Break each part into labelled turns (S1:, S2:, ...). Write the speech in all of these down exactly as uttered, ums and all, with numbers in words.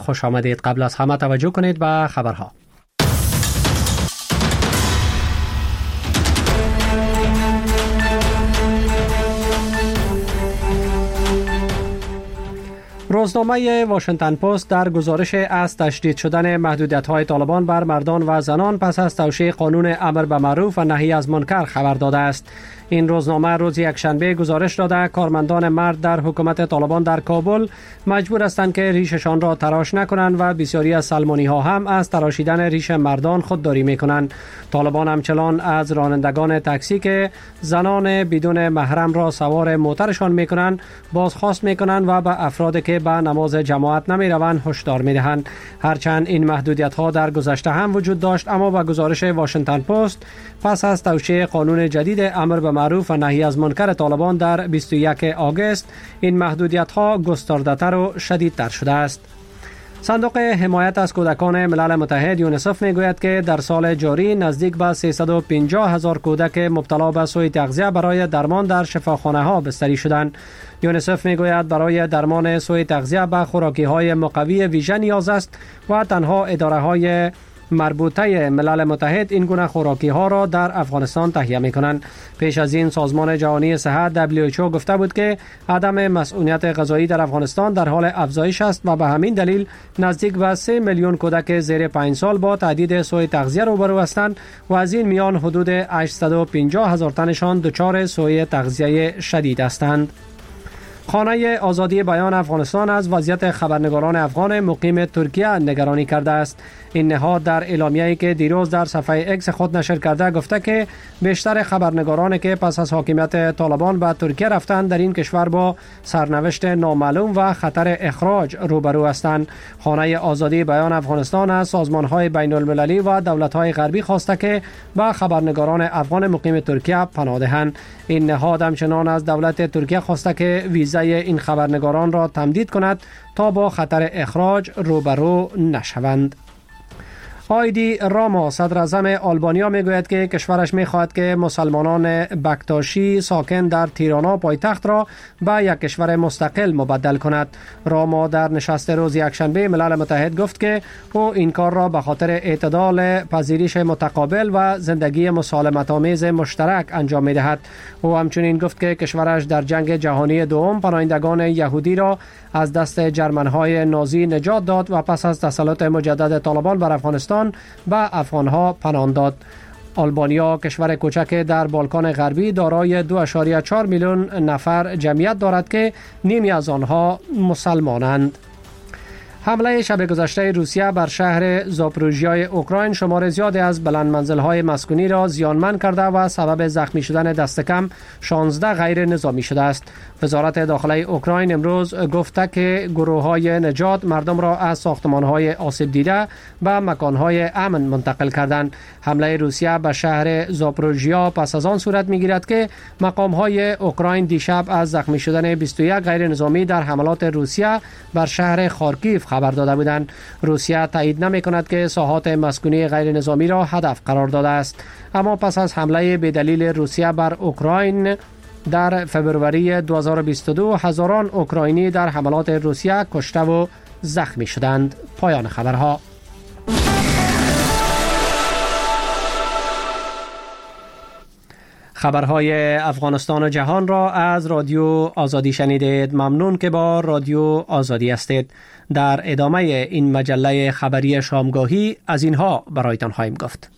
S1: خوش آمدید. قبل از همه توجه کنید به خبرها. روزنامه واشنگتن پست در گزارش از تشدید شدن محدودیت‌های طالبان بر مردان و زنان پس از توشیح قانون امر به معروف و نهی از منکر خبر داده است. این روزنامه روز یکشنبه گزارش داده کارمندان مرد در حکومت طالبان در کابل مجبور هستند که ریششان را تراش نکنند و بسیاری از سلمانی ها هم از تراشیدن ریش مردان خودداری می کنند. طالبان همچنان از رانندگان تاکسی که زنان بدون محرم را سوار موترشان می کنند بازخواست می کنند و به افرادی که به نماز جماعت نمی روند هشدار می دهند. هرچند این محدودیت ها در گذشته هم وجود داشت، اما با گزارش واشنگتن پست پس از توشیح قانون جدید امر به معروف و نهی از منکر طالبان در بیست و یکم آگوست این محدودیت ها گسترده‌تر و شدیدتر شده است. صندوق حمایت از کودکان ملل متحد یونیسف میگوید که در سال جاری نزدیک به سیصد و پنجاه هزار کودک مبتلا به سوء تغذیه برای درمان در شفاخانه ها بستری شدند. یونیسف میگوید برای درمان سوء تغذیه به خوراکی های مقوی ویژه نیاز است و تنها اداره های مربوطه ملل متحد این گونه خوراکی ها را در افغانستان تهیه می کنند. پیش از این سازمان جهانی صحت دبلیو اچ او گفته بود که عدم مسئولیت غذایی در افغانستان در حال افزایش است و به همین دلیل نزدیک به سه میلیون کودک زیر پنج سال با تهدید سوء تغذیه روبرو هستند و از این میان حدود هشتصد و پنجاه هزار تنشان دچار سوء تغذیه شدید هستند. خانه آزادی بیان افغانستان از وضعیت خبرنگاران افغان مقیم ترکیه نگرانی کرده است. این نهاد در اعلامیه‌ای که دیروز در صفحه اکس خود نشر کرده گفته که بیشتر خبرنگارانی که پس از حاکمیت طالبان به ترکیه رفتند در این کشور با سرنوشت نامعلوم و خطر اخراج روبرو هستند. خانه آزادی بیان افغانستان از سازمان‌های بین‌المللی و دولت‌های غربی خواسته که به خبرنگاران افغان مقیم ترکیه پناه دهند. این نهاد همچنان از دولت ترکیه خواسته که ویزای این خبرنگاران را تمدید کند تا با خطر اخراج روبرو نشوند. آیدی راما صدر اعظم آلبانیا میگوید که کشورش میخواهد که مسلمانان بکتاشی ساکن در تیرانا پایتخت را به یک کشور مستقل مبدل کند. راما در نشست روز یکشنبه ملل متحد گفت که او این کار را به خاطر اعتدال، پذیرش متقابل و زندگی مسالمت آمیز مشترک انجام میدهد. او همچنین گفت که کشورش در جنگ جهانی دوم پناهندگان یهودی را از دست جرمنهای نازی نجات داد و پس از تسلط مجدد طالبان بر افغانستان به افغانها پناه داد. آلبانیا کشور کوچک در بالکان غربی دارای دو ممیز چهار میلیون نفر جمعیت دارد که نیمی از آنها مسلمانند. حمله شب گذشته روسیه بر شهر زاپروژیای اوکراین شمار زیادی از بلند منزل‌های مسکونی را زیانمند کرده و سبب زخمی شدن دست کم شانزده غیر نظامی شده است. وزارت داخله اوکراین امروز گفته که گروه‌های نجات مردم را از ساختمان‌های آسیب دیده به مکان‌های امن منتقل کردند. حمله روسیه به شهر زاپروژیا پس از آن صورت می‌گیرد که مقام‌های اوکراین دیشب از زخمی شدن بیست و یک غیر نظامی در حملات روسیه بر شهر خارکیف خبر داده بودند. روسیه تایید نمی‌کند که ساحات مسکونی غیر نظامی را هدف قرار داده است، اما پس از حمله بدلیل روسیه بر اوکراین در فبروری دو هزار و بیست و دو هزاران اوکراینی در حملات روسیه کشته و زخمی شدند. پایان خبرها. خبرهای افغانستان و جهان را از رادیو آزادی شنیدید. ممنون که با رادیو آزادی هستید. در ادامه این مجله خبری شامگاهی از اینها برایتان خواهیم گفت.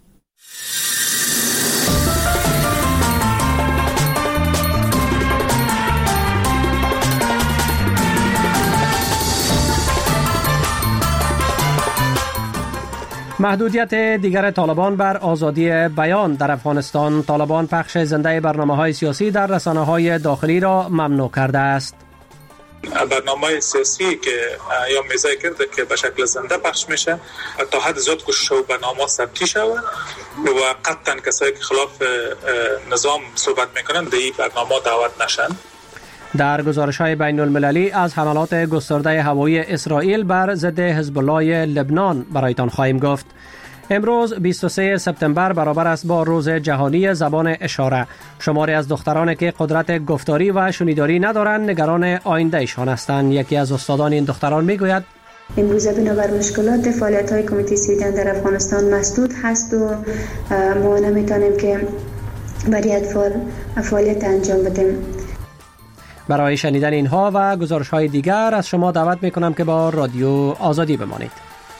S1: محدودیت دیگر طالبان بر آزادی بیان در افغانستان. طالبان پخش زنده برنامه‌های سیاسی در رسانه‌های داخلی را ممنوع کرده است.
S2: برنامه سیاسی که یا میزای کرده که به شکل زنده پخش میشه تا حد زیاد کوشش و برنامه ثبتی شود و قطعا کسایی که خلاف نظام صحبت میکنن به این برنامه دعوت نشن.
S1: در گزارش‌های بین المللی از حملات گسترده هوایی اسرائیل بر ضد حزب الله لبنان برایتان خواهیم گفت. امروز بیست و سوم سپتامبر برابر است با روز جهانی زبان اشاره. شماری از دخترانی که قدرت گفتاری و شنیداری ندارند نگران آیندهشان هستند. یکی از استادان این دختران میگوید
S3: امروزه بنابر مشکلات فعالیت‌های کمیته سویدن در افغانستان مسدود هست و ما نمیتونیم که برای اطفال فعالیت انجام بدیم.
S1: برای شنیدن اینها و گزارش‌های دیگر از شما دعوت می‌کنم که با رادیو آزادی بمانید.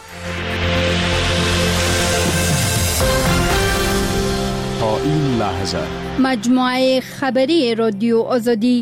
S4: تا این لحظه
S5: مجموعه خبری رادیو آزادی.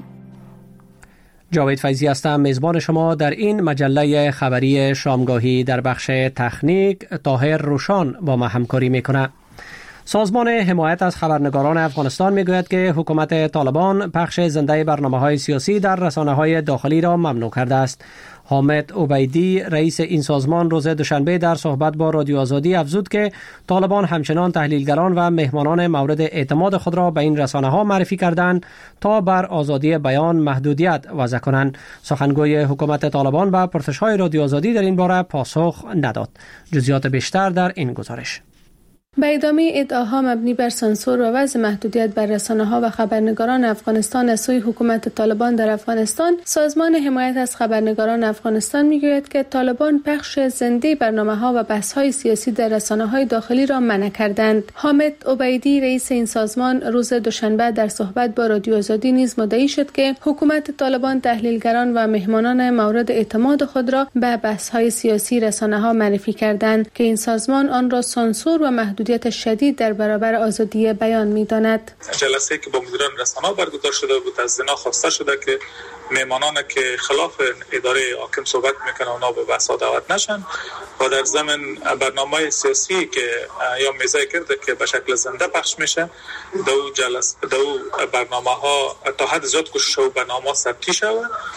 S1: جاوید فیضی هستم، میزبان شما در این مجله خبری شامگاهی. در بخش تکنیک طاهر روشان با ما همکاری میکنه. سازمان حمایت از خبرنگاران افغانستان میگوید که حکومت طالبان پخش زنده برنامه‌های سیاسی در رسانه‌های داخلی را ممنوع کرده است. حامد عبیدی رئیس این سازمان روز دوشنبه در صحبت با رادیو آزادی افزود که طالبان همچنان تحلیلگران و مهمانان مورد اعتماد خود را به این رسانه‌ها معرفی کردند تا بر آزادی بیان محدودیت وضع کنند. سخنگوی حکومت طالبان به پرسش‌های رادیو آزادی در این باره پاسخ نداد. جزئیات بیشتر در این گزارش.
S6: به ادامه ادعاها مبنی بر سانسور و وضع محدودیت بر رسانه‌ها و خبرنگاران افغانستان از سوی حکومت طالبان در افغانستان، سازمان حمایت از خبرنگاران افغانستان میگوید که طالبان پخش زنده برنامه‌ها و بحث‌های سیاسی در رسانه‌های داخلی را منع کردند. حامد عبیدی رئیس این سازمان روز دوشنبه در صحبت با رادیو آزادی نیز مدعی شد که حکومت طالبان تحلیلگران و مهمانان مورد اعتماد خود را به بحث‌های سیاسی رسانه‌ها معرفی کردند که این سازمان آن را سانسور و محدود شدید در برابر آزادی بیان می‌داند.
S2: جلسه که با مدیران رسانه‌ها برگزار شده بود از زنا خواسته شده که مهمانان که خلاف اداره حاکم صحبت میکنن اونا به بحث دعوت نشن و در ضمن برنامه سیاسی که یا میزه کرده که به شکل زنده پخش میشه دو جلسه دو برنامه‌ها تا حد زیاد کوشش شو به نامه ثبتی شود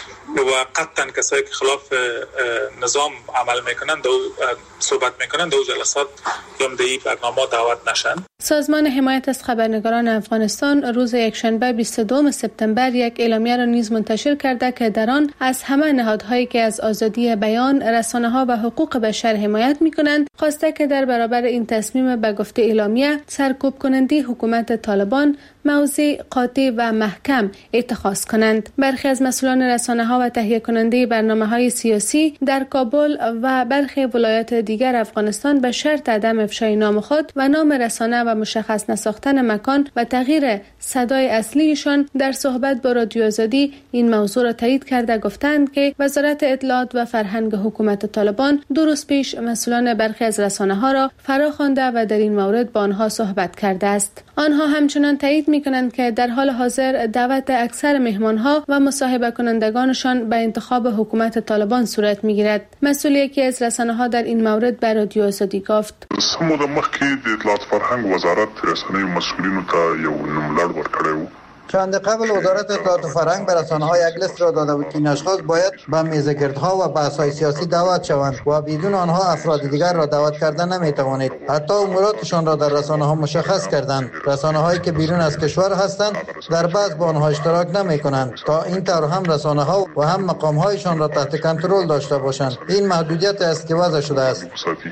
S2: و قطعا کسایی که خلاف نظام عمل میکنن دو صحبت میکنن دو جلسات یا مدعی برنامه دعوت نشن.
S6: سازمان حمایت از خبرنگاران افغانستان روز یکشنبه بیست و دوم سپتامبر یک اعلامیه را نیز منتشر کرده که در آن از همه نهادهایی که از آزادی بیان، رسانه‌ها و حقوق بشر حمایت می‌کنند خواسته که در برابر این تصمیم به گفته اعلامیه سرکوب کننده حکومت طالبان موضع قاطع و محکم اتخاذ کنند. برخی از مسئولان رسانه‌ها و تهیه کننده برنامه‌های سیاسی در کابل و برخی ولایات دیگر افغانستان به شرط عدم افشای نام خود و نام رسانه و مشخص نساختن مکان و تغییر صدای اصلیشان در صحبت با رادیو آزادی این موضوع را تایید کرده گفتند که وزارت اطلاعات و فرهنگ حکومت طالبان دو روز پیش مسئولان برخی از رسانه‌ها را فرا خوانده و در این مورد با آنها صحبت کرده است. آنها همچنان تایید می‌کنند که در حال حاضر دعوت اکثر مهمان‌ها و مصاحبه کنندگانشان به انتخاب حکومت طالبان صورت می‌گیرد. مسئول یکی از رسانه‌ها در این مورد به رادیو آزادی گفت:
S7: سمو د مخکې د اطلاعات فرهنګ وزارت رسنیو مسئولینو ته یو نوملړ ورکړی و.
S8: چند قبل وزارت اطلاعات و فرهنگ به رسانه‌ها یک لیست را داده بود که این اشخاص باید به میزگردها و بحث‌های سیاسی دعوت شوند و بدون آنها افراد دیگر را دعوت کردن نمی‌توانید. حتی اموراتشان را در رسانه‌ها مشخص کردند. رسانه‌هایی که بیرون از کشور هستند در بعض با آنها اشتراک نمی‌کنند تا این طور هم رسانه‌ها و هم مقام‌هایشان را تحت کنترل داشته باشند. این محدودیت است که وضع شده است.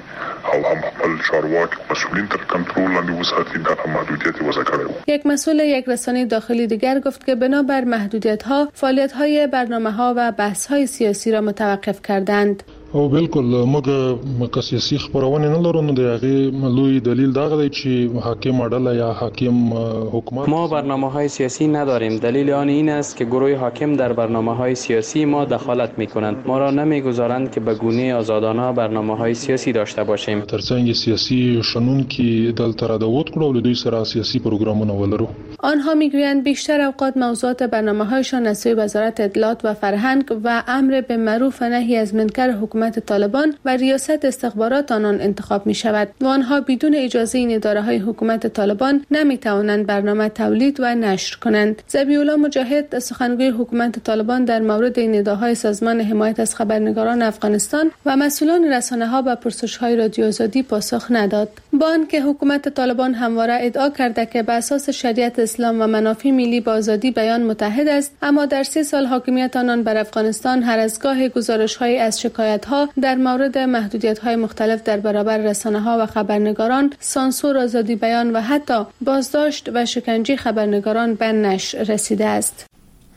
S7: او هم خپل چارواکي مسئولین تر کنترل لاندې وساتي دا محدودیت وضع کړی.
S6: یک مسئول یک رسانه داخلی دیگر گفت که بنابر محدودیت‌ها فعالیت‌های برنامه‌ها و بحث‌های سیاسی را متوقف کردند.
S9: او بالکل موږ که سیاسي خبرونه نه لرو نو د هغې لوی دلیل دغه دی چې حاکم اډله یا حاکم حکومت
S10: ما برنامه‌های سیاسی نداریم. دلیل آن این است که گروه حاکم در برنامه‌های سیاسی ما دخالت می‌کنند. ما را نمی‌گذارند که به گونه آزادانه برنامه‌های سیاسی داشته باشیم.
S9: ترڅنګ سیاسي شنونکي دلته را دعوت کړو له دوی سره سیاسي پروګرامونه ولرو.
S6: آنها می‌گویند بیشتر اوقات موضوعات برنامه‌هایشان از سوی وزارت اطلاعات و فرهنگ و امر به معروف و نهی از منکر حکومت طالبان و ریاست استخبارات آنان انتخاب می شود و آنها بدون اجازه این اداره های حکومت طالبان نمی توانند برنامه تولید و نشر کنند. ذبیح‌الله مجاهد سخنگوی حکومت طالبان در مورد این ادعاهای سازمان حمایت از خبرنگاران افغانستان و مسئولان رسانه ها به پرسش های رادیو آزادی پاسخ نداد. با آنکه حکومت طالبان همواره ادعا کرده که به اساس شریعت اسلام و منافع ملی با آزادی بیان متحد است، اما در سه سال حاکمیت آنان بر افغانستان هر از گاه گزارش‌های از شکایت‌ها در مورد محدودیت‌های مختلف در برابر رسانه‌ها و خبرنگاران، سانسور آزادی بیان و حتی بازداشت و شکنجه خبرنگاران به نشر رسیده است.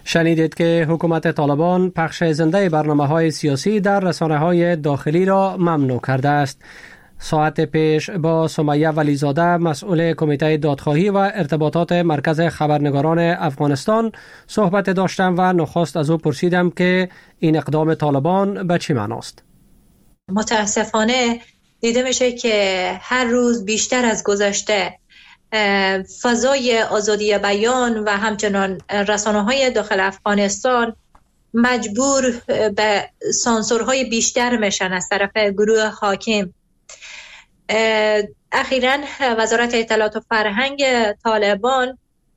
S1: شنیدید که حکومت طالبان پخش زنده برنامه‌های سیاسی در رسانه‌های داخلی را ممنوع کرده است. ساعت پیش با سمیه ولیزاده مسئول کمیته دادخواهی و ارتباطات مرکز خبرنگاران افغانستان صحبت داشتم و نخست از او پرسیدم که این اقدام طالبان به چه معناست؟
S11: متاسفانه دیده میشه که هر روز بیشتر از گذشته فضای آزادی بیان و همچنان رسانه‌های داخل افغانستان مجبور به سانسورهای بیشتر میشن از طرف گروه حاکم. اخیراً وزارت اطلاعات و فرهنگ طالبان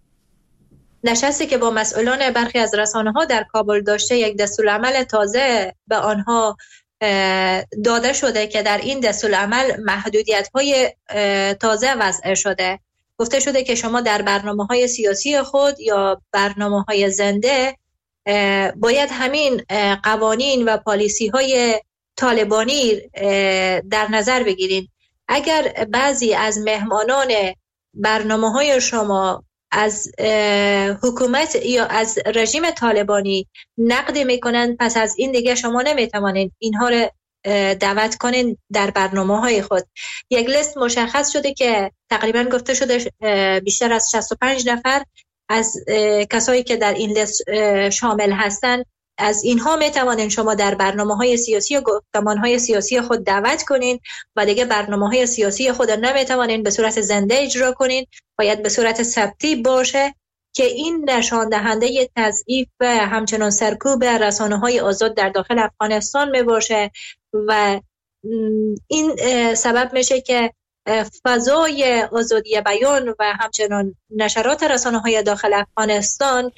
S11: نشستی که با مسئولان برخی از رسانه‌ها در کابل داشته یک دستورالعمل تازه به آنها داده شده که در این دستورالعمل محدودیت‌های تازه وضع شده. گفته شده که شما در برنامه‌های سیاسی خود یا برنامه‌های زنده باید همین قوانین و پالیسی‌های طالبانی در نظر بگیرید. اگر بعضی از مهمانان برنامه‌های شما از حکومت یا از رژیم طالبانی نقد میکنند، پس از این دیگه شما نمیتوانید اینها رو دعوت کنین در برنامه‌های خود. یک لیست مشخص شده که تقریبا گفته شده بیشتر از شصت و پنج نفر از کسایی که در این لیست شامل هستند، از اینها میتوانین شما در برنامه‌های سیاسی و گفتمان‌های سیاسی خود دعوت کنین و دیگه برنامه‌های سیاسی خود نمیتوانین به صورت زنده اجرا کنین، باید به صورت ثبتی باشه که این نشان دهنده تضعیف و همچنان سرکوب رسانه‌های آزاد در داخل افغانستان میباشه و این سبب میشه که فضای آزادی بیان و همچنان نشرات رسانه‌های داخل افغانستان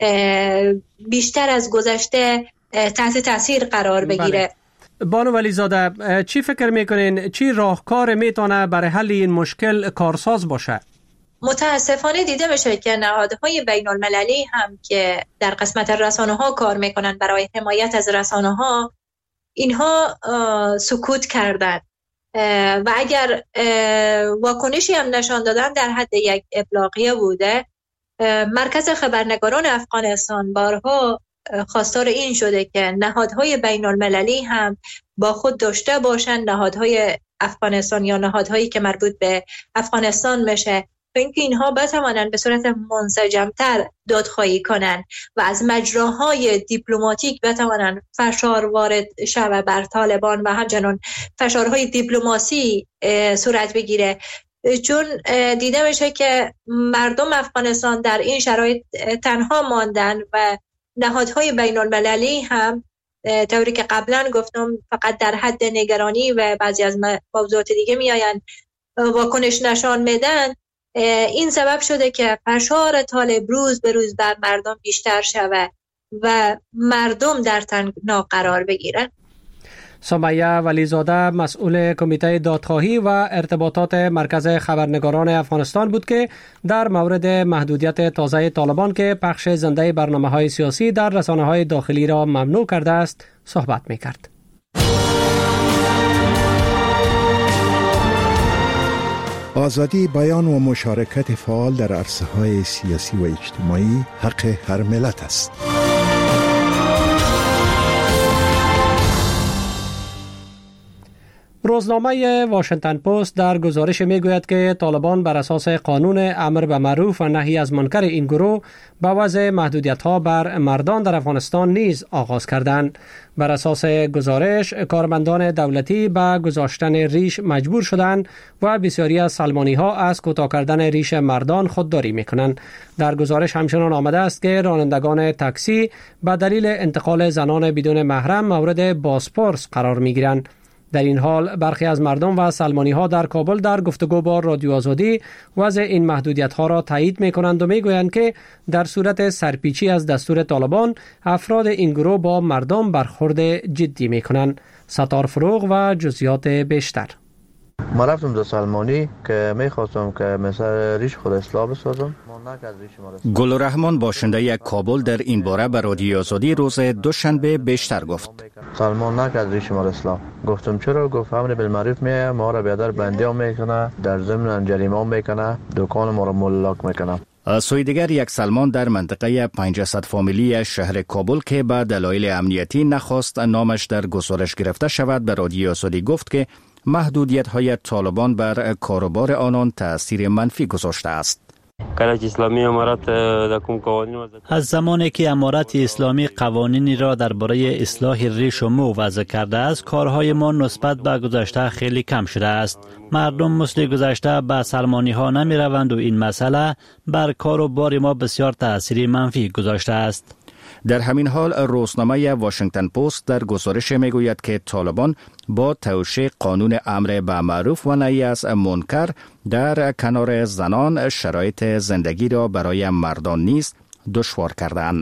S11: بیشتر از گذشته تحت تاثیر قرار بگیره.
S1: بله. بانو ولیزاده، چی فکر میکنین چی راهکار میتونه برای حل این مشکل کارساز باشه؟
S11: متاسفانه دیده میشه که نهادهای بین المللی هم که در قسمت رسانه‌ها کار میکنن برای حمایت از رسانه‌ها، اینها سکوت کردن و اگر واکنشی هم نشان دادن در حد یک ابلاغیه بوده. مرکز خبرنگاران افغانستان بارها خواستار این شده که نهادهای بین المللی هم با خود داشته باشن، نهادهای افغانستان یا نهادهایی که مربوط به افغانستان میشه، تا اینکه اینها بتوانند به صورت منسجمتر دادخواهی کنند و از مجراهای دیپلماتیک بتوانند فشار وارد شود بر طالبان و همچنان فشارهای دیپلماسی صورت بگیره. چون دیده میشه که مردم افغانستان در این شرایط تنها ماندن و نهادهای بین المللی هم طوری که قبلا گفتم فقط در حد نگرانی و بعضی از موضوعات دیگه میآیند واکنش نشان میدن. این سبب شده که فشار طالب روز به روز بر مردم بیشتر شود و مردم در تنگنا قرار بگیرن.
S1: سمیه ولیزاده مسئول کمیته دادخواهی و ارتباطات مرکز خبرنگاران افغانستان بود که در مورد محدودیت تازه طالبان که پخش زنده برنامه‌های سیاسی در رسانه‌های داخلی را ممنوع کرده است صحبت می‌کرد.
S12: آزادی بیان و مشارکت فعال در عرصه‌های سیاسی و اجتماعی حق هر ملت است.
S1: روزنامه واشنگتن پست در گزارش میگوید که طالبان بر اساس قانون امر به معروف و نهی از منکر این گروه به وضع محدودیت‌ها بر مردان در افغانستان نیز آغاز کردند. بر اساس گزارش کارمندان دولتی به گذاشتن ریش مجبور شدند و بسیاری از سلمانی‌ها از کوتاه کردن ریش مردان خودداری می‌کنند. در گزارش همچنان آمده است که رانندگان تاکسی به دلیل انتقال زنان بدون محرم مورد بازپرس قرار می‌گیرند. در این حال برخی از مردم و سلمانی ها در کابل در گفتگو با رادیو آزادی وضع این محدودیت ها را تایید می کنند و می گویند که در صورت سرپیچی از دستور طالبان افراد این گروه با مردم برخورد جدی می کنند. ستار فروغ و جزئیات بیشتر.
S13: ما رفتم دو سلمانی که میخواستم که مثل ریش خود اصلاح بسازم.
S14: گلرحمان باشنده یک کابل در این باره به رادیو آزادی روز دوشنبه بیشتر گفت.
S13: سلمان نکرد ریش ما اصلاح. گفتم چرا؟ گفت امر بالمعروف میه ما را بیادر بندی هم میکنه، در ضمن جریمه هم میکنه، دکان ما را ملاک میکنه.
S14: از سوی دیگر یک سلمان در منطقه پنجصد فامیلی شهر کابل که به دلایل امنیتی نخواست نامش در گزارش گرفته شود به رادیو آزادی گفت که محدودیت های طالبان بر کاروبار آنان تأثیر منفی گذاشته است.
S15: از زمانی که امارت اسلامی قوانینی را درباره اصلاح ریش و مو وضع کرده است، کارهای ما نسبت به گذشته خیلی کم شده است. مردم مثل گذشته به سلمانی ها نمی روند و این مسئله بر کاروبار ما بسیار تأثیر منفی گذاشته است.
S14: در همین حال روزنامه واشنگتن پست در گزارش میگوید که طالبان با توشیح قانون امر به معروف و نهی از منکر در کنار زنان شرایط زندگی را برای مردان نیز دشوار کردند.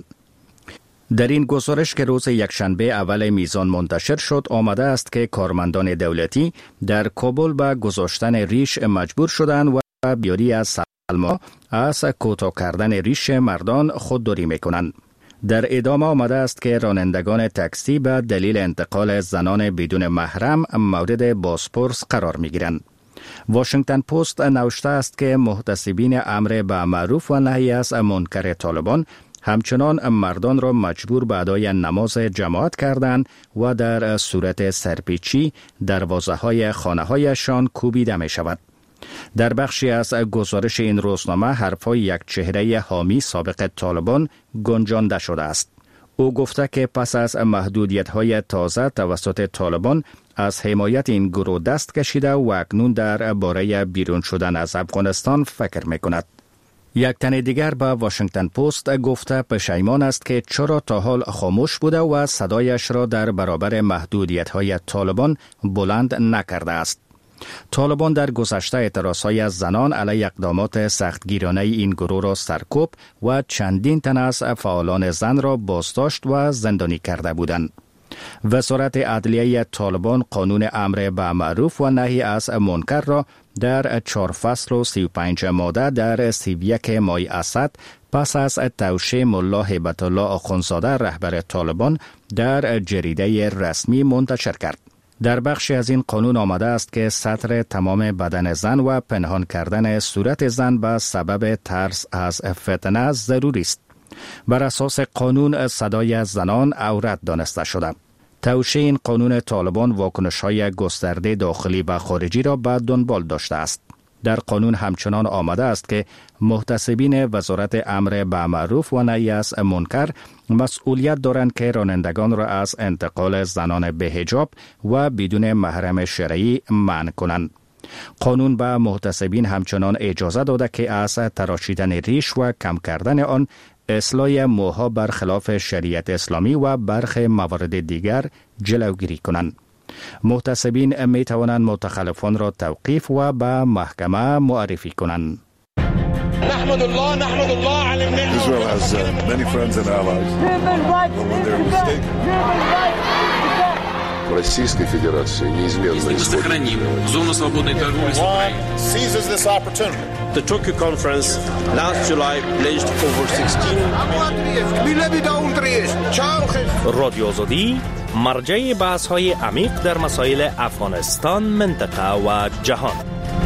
S14: در این گزارش که روز یکشنبه اول میزان منتشر شد آمده است که کارمندان دولتی در کابل به گذاشتن ریش مجبور شدند و بیاری از سلما از کوتاه کردن ریش مردان خودداری میکنند. در ادامه آمده است که رانندگان تاکسی به دلیل انتقال زنان بدون محرم مورد بازپرس قرار می گیرند. واشنگتن پست نوشته است که محتسبین امر به معروف و نهی از منکر طالبان همچنان مردان را مجبور به ادای نماز جماعت کردند و در صورت سرپیچی دروازه های خانه هایشان کوبیده می شود. در بخشی از گزارش این روزنامه حرفای یک چهره حامی سابق طالبان گنجانده شده است. او گفته که پس از محدودیت‌های تازه توسط طالبان از حمایت این گروه دست کشیده و اکنون در باره بیرون شدن از افغانستان فکر می‌کند. یک تن دیگر به واشنگتن پست گفته پشیمان است که چرا تا حال خاموش بوده و صدایش را در برابر محدودیت‌های طالبان بلند نکرده است. طالبان در گذشته اعتراضهای از زنان علیه اقدامات سختگیرانه این گروه را سرکوب و چندین تن از فعالان زن را بازداشت و زندانی کرده بودند. وزارت عدلیه طالبان قانون امر به معروف و نهی از منکر را در چهار فصل و سی و پنج ماده در سی و یک ماه اسد پس از توشیح ملا هیبت الله آخوندزاده رهبر طالبان در جریده رسمی منتشر کرد. در بخشی از این قانون آمده است که سطر تمام بدن زن و پنهان کردن صورت زن به سبب ترس از فتنه ضروری است. بر اساس قانون صدای زنان عورت دانسته شده. توشیح این قانون طالبان واکنش‌های گسترده داخلی و خارجی را به دنبال داشته است. در قانون همچنان آمده است که محتسبین وزارت امر به معروف و نهی از منکر مسئولیت دارند که رانندگان را از انتقال زنان به حجاب و بدون محرم شرعی منع کنند. قانون به محتسبین همچنان اجازه داده که از تراشیدن ریش و کم کردن آن، اصلاح موها برخلاف شریعت اسلامی و برخی موارد دیگر جلوگیری کنند. محتسبین می توانند متخلفان را توقیف و به محکمه معرفی کنند.
S16: نحمد الله نحمد الله على النعمة. Israel has uh, many friends and allies. When they're mistaken.
S17: Российской Федерации неизменно
S18: Если мы сохраним зону свободной торговли с Украиной.
S16: Seizes this opportunity.
S19: The Tokyo conference last July pledged over sixteen.
S20: رادیو آزادی مرجع بحث‌های عمیق در مسائل افغانستان، منطقه و جهان.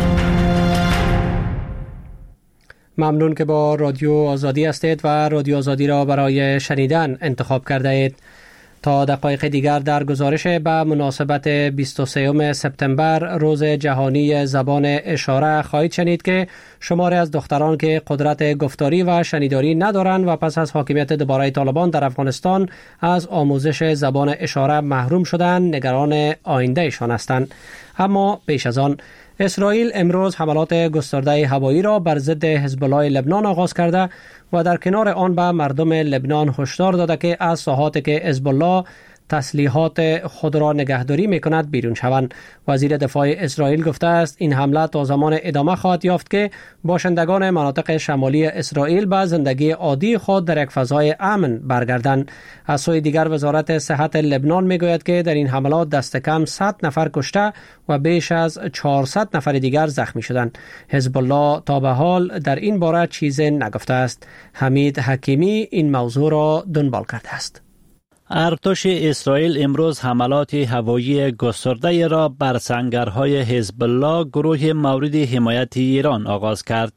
S1: ممنون که با رادیو آزادی هستید و رادیو آزادی را برای شنیدن انتخاب کرده اید. تا دقایق دیگر در گزارش به مناسبت بیست و سوم سپتامبر روز جهانی زبان اشاره خواهید شنید که شماری از دختران که قدرت گفتاری و شنیداری ندارند و پس از حاکمیت دوباره طالبان در افغانستان از آموزش زبان اشاره محروم شدند نگران آیندهشان هستند. اما پیش از آن اسرائیل امروز حملات گسترده هوایی را بر ضد حزب الله لبنان آغاز کرده و در کنار آن به مردم لبنان هشدار داده که از ساحاتی که حزب الله تسلیحات خود را نگهداری میکند بیرون شوند. وزیر دفاع اسرائیل گفته است این حمله تا زمان ادامه خواهد یافت که باشندگان مناطق شمالی اسرائیل به زندگی عادی خود در یک فضای امن برگردند. از سوی دیگر وزارت صحت لبنان میگوید که در این حملات دست کم صد نفر کشته و بیش از چهارصد نفر دیگر زخمی شدند. حزب الله تا به حال در این باره چیزی نگفته است. حمید حکیمی این موضوع را دنبال کرده است.
S15: ارتش اسرائیل امروز حملات هوایی گسترده را بر سنگرهای حزب الله گروه مورد حمایت ایران آغاز کرد.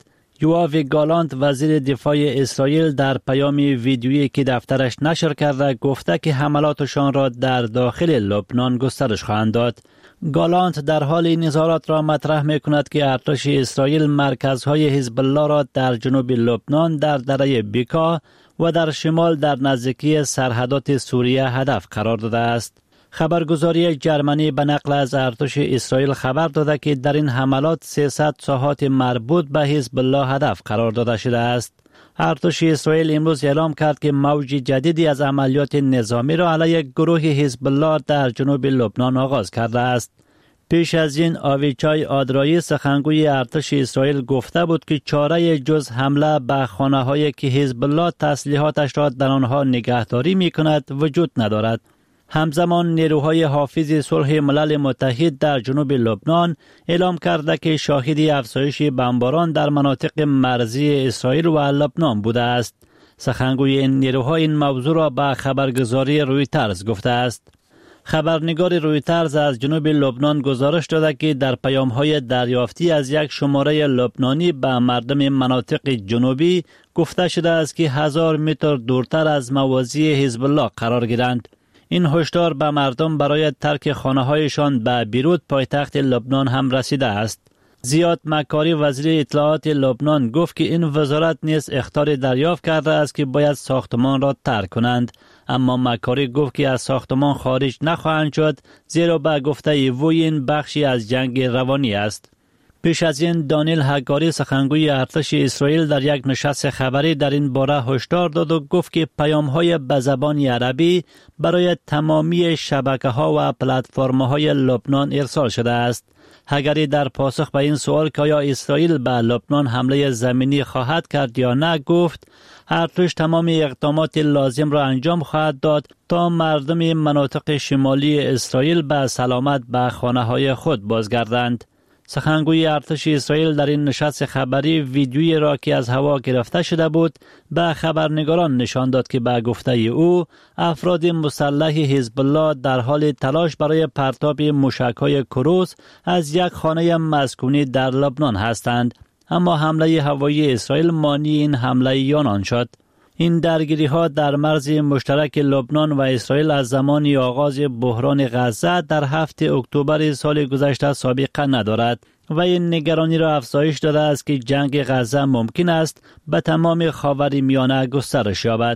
S15: یوآف گالانت وزیر دفاع اسرائیل در پیام ویدیویی که دفترش نشر کرده گفته که حملاتشان را در داخل لبنان گسترش خواهند داد. گالانت در حال این اظهارات را مطرح می کند که ارتش اسرائیل مرکزهای حزب الله را در جنوب لبنان در دره بیکا و در شمال در نزدیکی سرحدات سوریه هدف قرار داده است. خبرگزاری جرمنی به نقل از ارتش اسرائیل خبر داده که در این حملات سیصد ساحات مربوط به حزب الله هدف قرار داده شده است. ارتش اسرائیل امروز اعلام کرد که موج جدیدی از عملیات نظامی را علیه گروه حزب الله در جنوب لبنان آغاز کرده است. پیش از این آویچای آدرایی سخنگوی ارتش اسرائیل گفته بود که چاره جز حمله به خانه‌هایی که حزب الله تسلیحاتش را در آنها نگهداری می‌کند وجود ندارد. همزمان نیروهای حافظ صلح ملل متحد در جنوب لبنان اعلام کرده که شاهد افزایش بمباران در مناطق مرزی اسرائیل و لبنان بوده است. سخنگوی این نیروها این موضوع را به خبرگزاری رویترز گفته است. خبرنگار رویترز از جنوب لبنان گزارش داده که در پیام‌های دریافتی از یک شماره لبنانی به مردم مناطق جنوبی گفته شده است که هزار متر دورتر از مواضع حزب الله قرار گیرند. این هشدار به مردم برای ترک خانه‌هایشان به بیروت پایتخت لبنان هم رسیده است. زیاد مکاری وزیر اطلاعات لبنان گفت که این وزارت نیز اخطار دریافت کرده است که باید ساختمان را ترک کنند، اما مکاری گفت که از ساختمان خارج نخواهند شد زیرا به گفته وی این بخشی از جنگ روانی است. پیش از این دانیل هگاری سخنگوی ارتش اسرائیل در یک نشست خبری در این باره هشدار داد و گفت که پیام‌های به زبان عربی برای تمامی شبکه‌ها و پلتفرم‌های لبنان ارسال شده است. هگاری در پاسخ به این سوال که آیا اسرائیل به لبنان حمله زمینی خواهد کرد یا نه گفت ارتش تمام اقدامات لازم را انجام خواهد داد تا مردم مناطق شمالی اسرائیل به سلامت به خانه‌های خود بازگردند. سخنگوی ارتش اسرائیل در این نشست خبری ویدیویی را که از هوا گرفته شده بود به خبرنگاران نشان داد که به گفته او افراد مسلح حزب الله در حال تلاش برای پرتاب موشک‌های کروز از یک خانه مسکونی در لبنان هستند، اما حمله هوایی اسرائیل مانع این حمله آنان شد. این درگیری ها در مرز مشترک لبنان و اسرائیل از زمان آغاز بحران غزه در هفت اکتبر سال گذشته سابقه ندارد و این نگرانی را افزایش داده است که جنگ غزه ممکن است به تمام خاورمیانه گسترش یابد.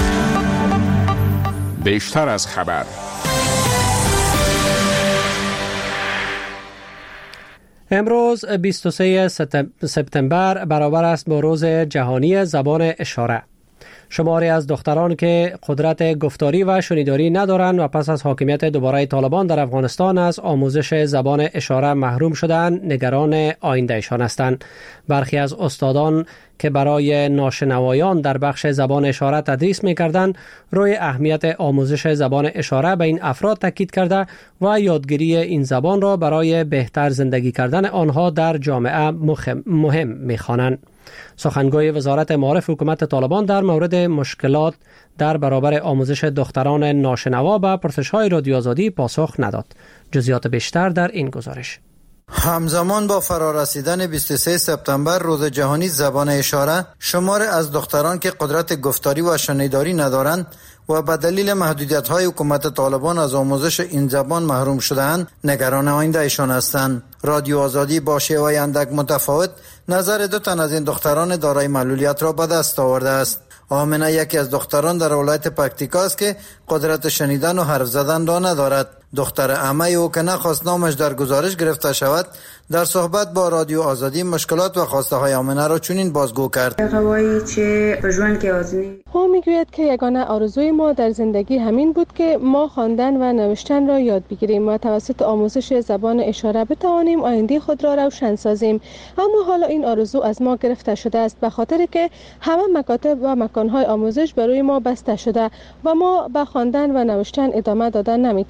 S4: بیشتر از خبر.
S1: امروز بیست و سوم سپتامبر برابر است با روز جهانی زبان اشاره. شماری از دختران که قدرت گفتاری و شنیداری ندارند و پس از حاکمیت دوباره طالبان در افغانستان از آموزش زبان اشاره محروم شدند، نگران آیندهشان هستند. برخی از استادان که برای ناشنوایان در بخش زبان اشاره تدریس می‌کردند، روی اهمیت آموزش زبان اشاره به این افراد تاکید کرده و یادگیری این زبان را برای بهتر زندگی کردن آنها در جامعه مهم می‌خوانند. سخنگوی وزارت معارف حکومت طالبان در مورد مشکلات در برابر آموزش دختران ناشنوا به پرسش‌های رادیو آزادی پاسخ نداد. جزئیات بیشتر در این گزارش.
S8: همزمان با فرارسیدن بیست و سوم سپتامبر روز جهانی زبان اشاره، شمار از دختران که قدرت گفتاری و شنیداری ندارند و به دلیل محدودیت‌های حکومت طالبان از آموزش این زبان محروم شده‌اند، نگران آینده‌شان هستند. رادیو آزادی با شیوه اندک متفاوت نظر دو تن از این دختران دارای معلولیت را به دست آورده است. آمنه یکی از دختران در ولایت پکتیکا است که قدرت شنیدن و حرف زدن را ندارد. دختر عمه او که نخواست نامش در گزارش گرفته شود، در صحبت با رادیو آزادی مشکلات و خواسته های آمنه را چنین بازگو کرد.
S6: او میگوید که یگانه آرزوی ما در زندگی همین بود که ما خواندن و نوشتن را یاد بگیریم و توسط آموزش زبان اشاره بتوانیم آینده خود را روشن سازیم، اما حالا این آرزو از ما گرفته شده است به خاطر که همه مکاتب و مکانهای آموزش برای ما بسته شده و ما به خواندن و نوشتن ادامه دادن نمیتوانیم.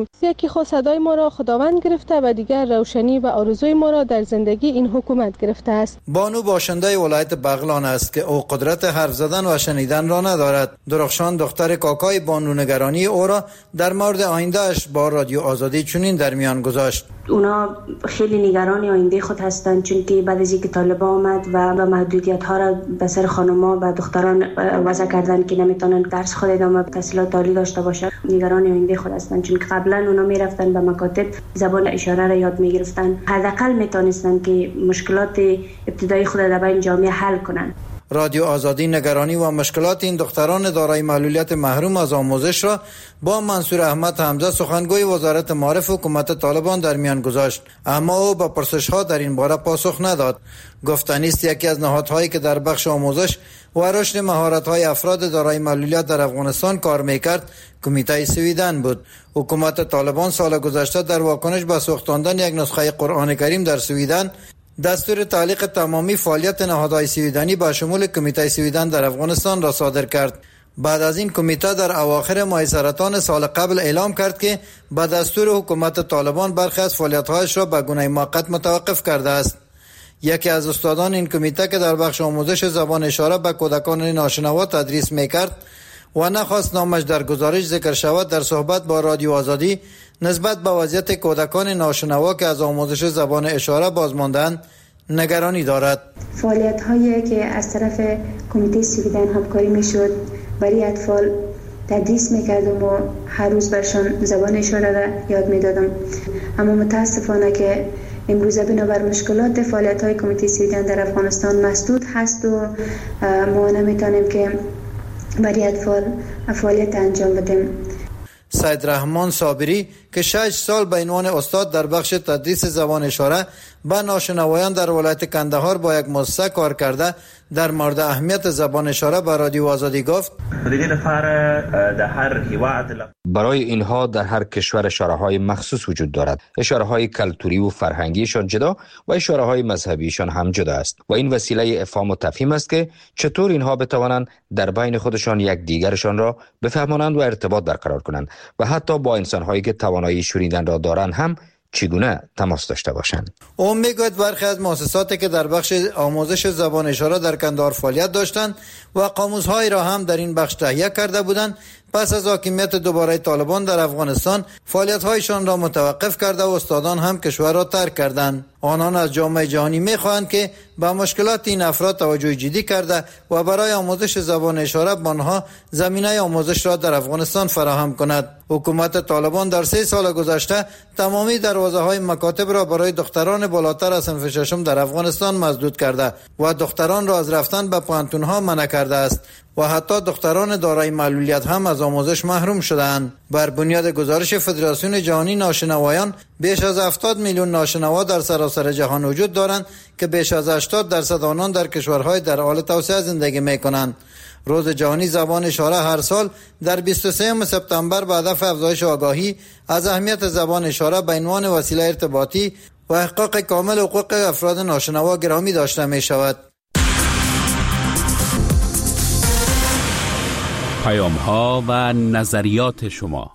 S6: یکی خود صدای ما را خداوند گرفته و دیگر روشنی و آرزوی ما را در زندگی این حکومت گرفته است.
S8: بانو باشنده ولایت بغلان است که او قدرت حرف زدن و شنیدن را ندارد. درخشان دختر کاکای بانو نگرانی او را در مورد آیندهش با رادیو آزادی چنین در میان گذاشت.
S21: اونا خیلی نگران آینده خود هستند، چون که بعد از اینکه طالبان آمد و به محدودیت ها را به سر خانم‌ها و دختران وضع کردن که نمیتونن درس خود ادامه تحصیلات عالی داشته باشند، نگران آینده خود هستند، چون که قبلا اونا میرفتن به مکاتب زبان اشاره را یاد میگرفتن، حداقل میتونستن که مشکلات ابتدایی خود در بین جامعه حل کنند.
S8: رادیو آزادی نگرانی و مشکلات این دختران دارای معلولیت محروم از آموزش را با منصور احمد حمزه سخنگوی وزارت معارف حکومت طالبان در میان گذاشت، اما او به پرسش‌ها در این باره پاسخ نداد. گفتنی است یکی از نهادهایی که در بخش آموزش و رشد مهارت‌های افراد دارای معلولیت در افغانستان کار می‌کرد کمیته سویدن بود. حکومت طالبان سال گذشته در واکنش به سوختاندن یک نسخه قرآن کریم در سویدن دستور تعلیق تمامی فعالیت نهادهای سویدنی با شمول کمیته سویدن در افغانستان را صادر کرد. بعد از این کمیته در اواخر ماه سرطان سال قبل اعلام کرد که به دستور حکومت طالبان برخی از فعالیت‌هایش را به گونه موقت متوقف کرده است. یکی از استادان این کمیته که در بخش آموزش زبان اشاره به کودکان ناشنوا تدریس می‌کرد و نخواست نامش در گزارش ذکر شود، در صحبت با رادیو آزادی نسبت به وضعیت کودکان ناشنوا که از آموزش زبان اشاره بازماندند نگرانی دارد.
S3: فعالیت هایی که از طرف کمیته سویدن همکاری میشد برای اطفال تدریس میکردم و هر روز برشان زبان اشاره را یاد میدادم، اما متاسفانه که امروزه بنابر مشکلات فعالیت های کمیته سویدن در افغانستان مسدود هست و ما نمیتونیم که برای اطفال فعالیت انجام بدیم.
S8: سید رحمان صابری که شش سال به عنوان استاد در بخش تدریس زبان اشاره به ناشنوایان در ولایت کندهار با یک مؤسسه کار کرده، در مورد اهمیت زبان اشاره به رادیو آزادی گفت:
S22: برای اینها در هر کشور اشاره های مخصوص وجود دارد. اشاره های کلتوری و فرهنگیشان جدا و اشاره های مذهبیشان هم جدا است و این وسیله افهام و تفهیم است که چطور اینها بتوانند در بین خودشان یک دیگرشان را بفهمانند و ارتباط برقرار کنند و حتی با انسان‌هایی که توانایی شنیدن را دارند هم چگونه تماس داشته باشند.
S8: او میگوید برخی از مؤسساتی که در بخش آموزش زبان اشاره در کندهار فعالیت داشتند و قاموس‌هایی را هم در این بخش تهیه کرده بودند، پس از حاکمیت دوباره طالبان در افغانستان فعالیت‌هایشان را متوقف کرده و استادان هم کشور را ترک کردند. آنان از جامعه جهانی می‌خواهند که به مشکلات این افراد توجه جدی کرده و برای آموزش زبان اشاره به آنها زمینه آموزش را در افغانستان فراهم کند. حکومت طالبان در سه سال گذشته تمامی دروازه‌های مکاتب را برای دختران بالاتر از صنف ششم در افغانستان مسدود کرده و دختران را از رفتن به پوهنتون‌ها منع کرده است و حتی دختران دارای معلولیت هم از آموزش محروم شدند. بر بنیاد گزارش فدراسیون جهانی ناشنوایان، بیش از هفتاد میلیون ناشنوا در سراسر جهان وجود دارند که بیش از هشتاد درصد آنان در کشورهای در حال توسعه زندگی می‌کنند. روز جهانی زبان اشاره هر سال در بیست و سوم سپتامبر به هدف افزایش آگاهی از اهمیت زبان اشاره به عنوان وسیله ارتباطی و احقاق کامل حقوق افراد ناشنوا گرامی داشته می شود.
S4: پیام ها و نظریات شما.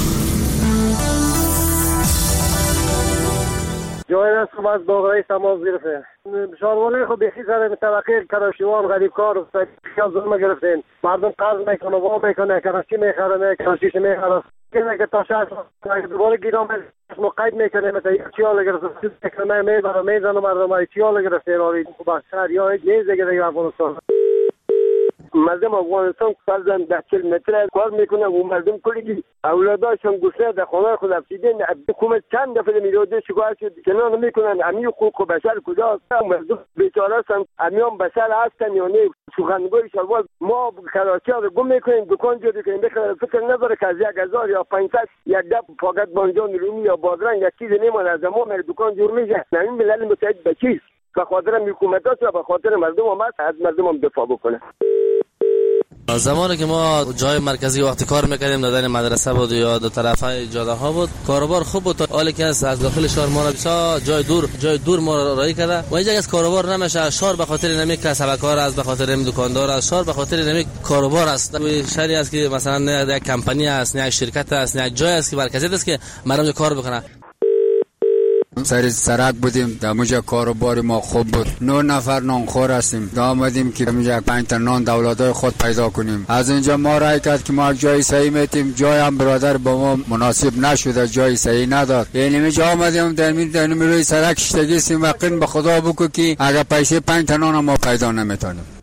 S23: جای است که از باقرای تماس گرفته شاروانه خب بیخی سر متوقع کراشیوان غریب کار و خیال ظلم گرفتین. مردم قرض میکنه و میکنه کراشی میخره کراشیش میخره کنه که تا شهر دوباره گیرام مقید میکنه مثلا یک چیال گرفته میکنه میبره میزنه مردم های چیال گرفته راری خوب شهر یا یک نیز دیگه دیگه افغانستان مردم افغانستان فرزن ده چل متر کار میکنه و مردم کلی اولاداشون گسله در خانه خود افسیدین. حکومت چند دفعه میروده شکایت شد کنان میکنن امی حقوق بشر کجاست؟ مردم بیچاره هستن، امیان بشر هستن یا نه؟ سخنگوی شلوار ما کراچی ها رو گم میکنیم، دکان جوری کنیم، بخیر فکر نداره که از یک هزار یا پانصد یک دب فقط بانجان رومی یا بادرنگ یک چیز نمیمونه از ما میره دکان جور میشه. نمین ملل متحد به چیست؟ به خاطر حکومت ها به خاطر مردم هم هست، از مردم هم دفاع بکنه.
S2: زمانی که ما جای مرکزی وقتی کار میکردیم دادن مدرسه بود یا دو طرفه جاده ها بود، کاروبار خوب بود، حالی که از داخل شهر ما را جای دور جای دور ما را رای کرده و اینجا از کاروبار نمیشه. شهر به خاطر نمی کسبکار است، به خاطر نمی دکاندار است، شهر به خاطر نمی کاروبار است. شهری است که مثلا نه یک کمپانی است، نه یک شرکت است، نه یک جای است که مرکزی است که مردم کار بکنه.
S5: سر سرک بودیم، در اونجا کاروبار ما خوب بود. نه نفر نانخور هستیم. آمدیم که اینجا پنج تا نان دولتای خود پیدا کنیم. از اونجا ما رای کرد که ما جای صحیح میتیم، جای هم برادر با ما مناسب نشده، جای صحیح نداد. یعنی اینجا آمدیم در می در روی سرک شتگی سیم وقین به خدا بگو که اگر پیسه پنج تا نان ما پیدا نمیتونیم.